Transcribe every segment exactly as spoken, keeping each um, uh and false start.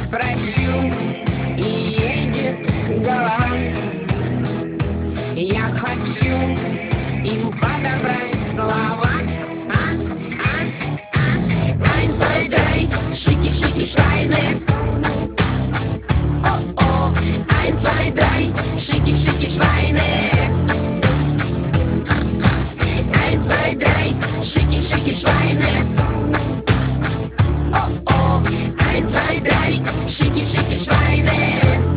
прощу, и едет голова. Я хочу им подобрать слова. А, а, а, ein, zwei, drei, шики, шики, швайны. О-о, ein, zwei, drei, шики, шики, швайны. ein, zwei, drei, шики, шики, швайны. О-о, ein, zwei, drei, шики, шики, швайны.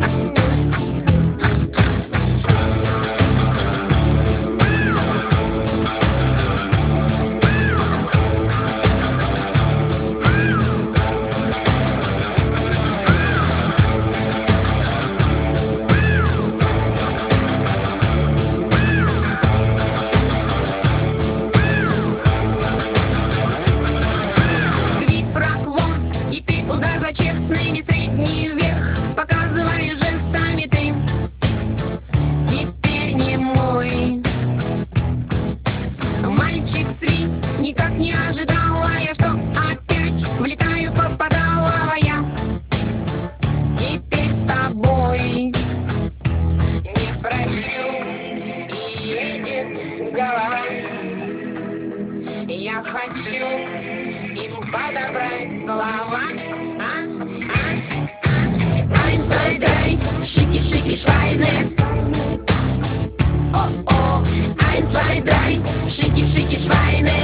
Честный средний вверх, показывай жестами ты. Теперь не мой мальчик сви. Никак не ожидала я, что опять влетаю попадалая. Теперь с тобой не прощу, и едет голова. Я хочу им подобрать слова. ein, zwei, drei, шики, шики, швайны. О-о, ein, zwei, drei, шики, шики, швайны.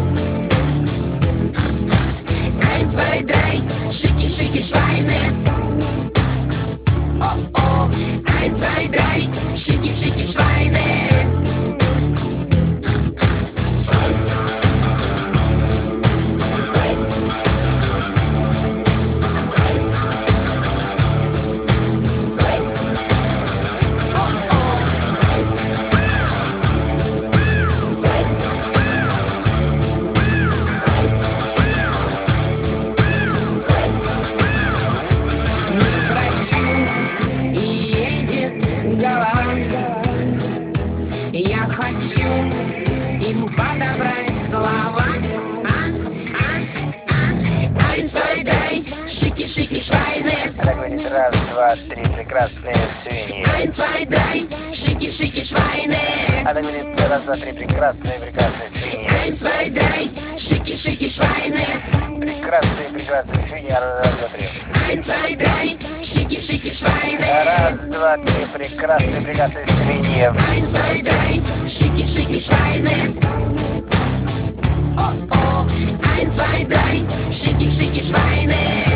ein, zwei, drei, шики, шики, швайны. О-о, ein, zwei, drei, шики, шики, швайны. Я хочу им подобрать слова. А, а, а, ein, zwei, drei, шики, шики, швайны. Она говорит: раз, два, три, прекрасные свиньи. ein, zwei, drei, шики, шики, швайны. Она говорит: раз, два, три, прекрасные, прекрасные свиньи. ein, zwei, drei, шики, шики, швайны. Прекрасные, прекрасные свиньи. Раз, два, три. ein, zwei, drei, шики, шики, швайны. Раз, два, три, прекрасные, прекрасные свиньи. ein, zwei, drei, шики, шики, швайны. О-о, ein, zwei, drei, шики, шики, швайны.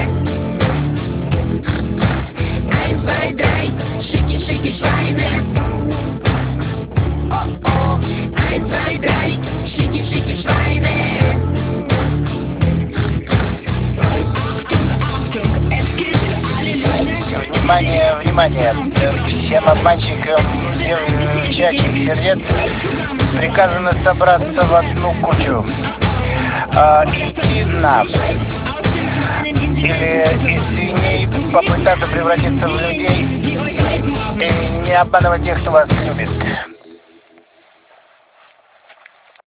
ein, zwei, drei, шики, шики, швайны. О-о, ein, zwei, drei, шики, шики, швайны. Внимание, внимание! Всем обманщикам девчачьих сердец приказано собраться в одну кучу. А, идти на или из свиней попытаться превратиться в людей и не обманывать тех, кто вас любит.